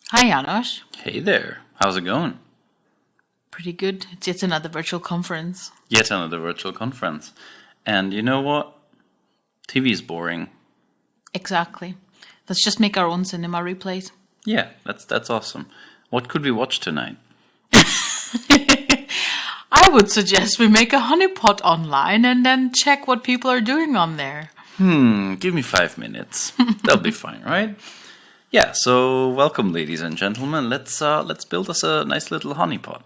Hi, Janos. Hey there, how's it going? Pretty good. It's yet another virtual conference. Yet another virtual conference. And you know what? TV is boring. Exactly. Let's just make our own cinema replays. Yeah, that's awesome. What could we watch tonight? I would suggest we make a honeypot online and then check what people are doing on there. Give me 5 minutes. That'll be fine, right? Yeah, so welcome ladies and gentlemen. Let's build us a nice little honeypot.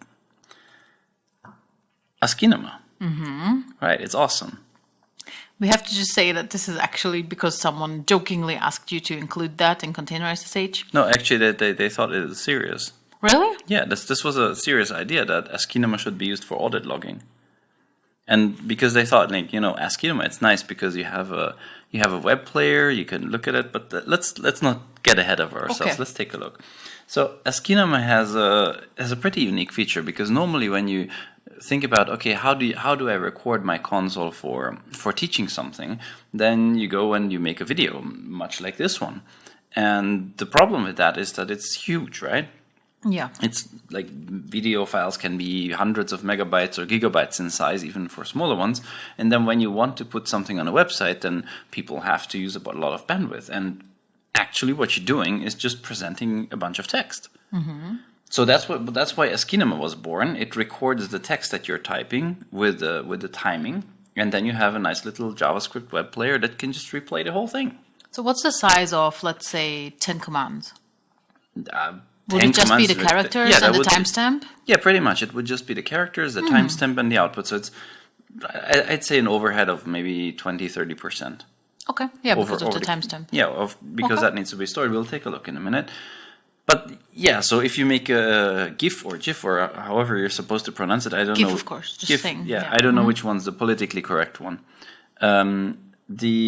A skinema. Right, it's awesome. We have to just say that this is actually because someone jokingly asked you to include that in Containerized SH. No, actually they thought it was serious. Really? Yeah, this was a serious idea that Askinema should be used for audit logging. And because they thought, like, Askinema, it's nice because you have a web player, you can look at it, but let's not get ahead of ourselves. Okay. Let's take a look. So Askinema has a pretty unique feature because normally when you think about, okay, how do I record my console for teaching something, then you go and you make a video, much like this one. And the problem with that is that it's huge, right? Yeah. It's like video files can be hundreds of megabytes or gigabytes in size, even for smaller ones. And then when you want to put something on a website, then people have to use a lot of bandwidth. And actually what you're doing is just presenting a bunch of text. So that's why Askinema was born. It records the text that you're typing with the timing. And then you have a nice little JavaScript web player that can just replay the whole thing. So what's the size of, let's say, 10 commands? Would 10 it just be the commands, characters yeah, and the would- timestamp? Yeah, pretty much. It would just be the characters, the timestamp, and the output. So it's, I'd say, an overhead of maybe 20-30%. Okay. Yeah, because of over the timestamp. Yeah, because Okay. that needs to be stored. We'll take a look in a minute. But yeah, so if you make a GIF or GIF or however you're supposed to pronounce it, I don't GIF, know. of course, just GIF, saying, yeah, yeah. I don't know which one's the politically correct one. The